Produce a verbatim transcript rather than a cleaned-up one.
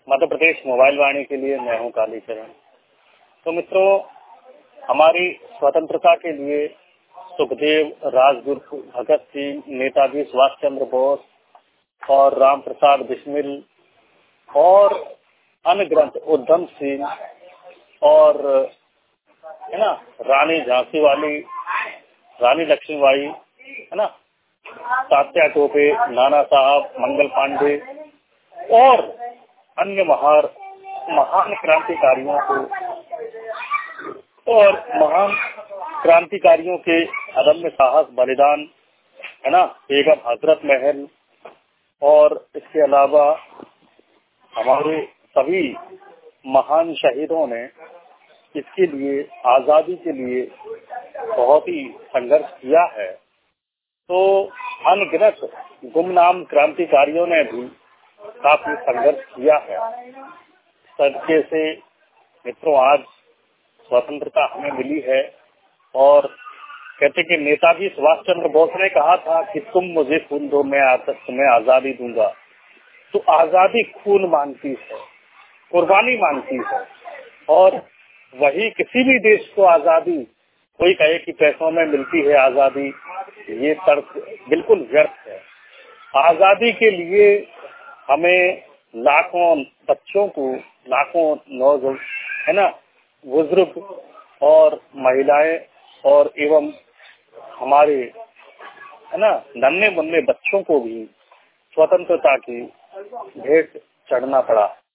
Madhya Pradesh mobile वाणी के लिए मैं हूं कालीचरण। तो मित्रों, हमारी स्वतंत्रता के लिए सुखदेव, राजगुरु, भगत सिंह, नेताजी सुभाष चंद्र बोस और राम प्रसाद बिस्मिल और अन्य ग्रंथ उधम सिंह और है ना रानी झांसी वाली, रानी लक्ष्मीबाई, है ना, तात्या टोपे, नाना साहब, मंगल पांडे और अन्य महान महान क्रांतिकारियों को और महान क्रांतिकारियों के अदम्य साहस, बलिदान, है ना, बेगम हजरत महल और इसके अलावा हमारे सभी महान शहीदों ने इसके लिए, आजादी के लिए बहुत ही संघर्ष किया है। तो अनगिनत गुमनाम क्रांतिकारियों ने भी काफी संघर्ष किया है। सदके से मित्रों आज स्वतंत्रता हमें मिली है और कहते कि नेताजी सुभाष चंद्र बोस ने कहा था कि तुम मुझे खून दो, मैं तुम्हें आजादी दूंगा। तो आजादी खून मांगती है, कुर्बानी मांगती है और वही किसी भी देश को आजादी, कोई कहे कि पैसों में मिलती है आजादी, ये तर्क बिल्कुल व्यर्थ है। आजादी के लिए हमें लाखों बच्चों को, लाखों नौजवान, है ना, बुजुर्ग और महिलाएं और एवं हमारे, है ना, नन्हे मुन्ने बच्चों को भी स्वतंत्रता की भेंट चढ़ना पड़ा।